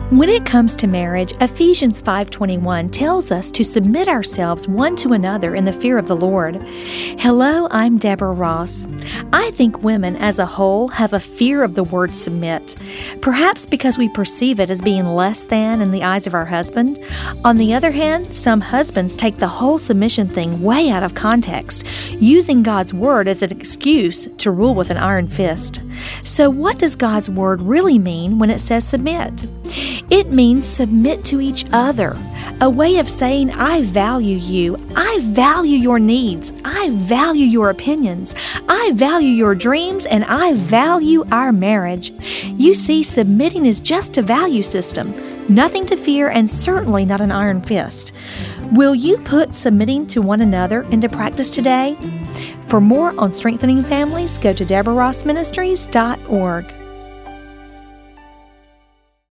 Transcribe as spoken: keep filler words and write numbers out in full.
When it comes to marriage, Ephesians five twenty-one tells us to submit ourselves one to another in the fear of the Lord. Hello, I'm Deborah Ross. I think women as a whole have a fear of the word submit, perhaps because we perceive it as being less than in the eyes of our husband. On the other hand, some husbands take the whole submission thing way out of context, using God's word as an excuse to rule with an iron fist. So what does God's word really mean when it says submit? It means submit to each other, a way of saying, I value you, I value your needs, I value your opinions, I value your dreams, and I value our marriage. You see, submitting is just a value system, nothing to fear, and certainly not an iron fist. Will you put submitting to one another into practice today? For more on strengthening families, go to deborah ross ministries dot org.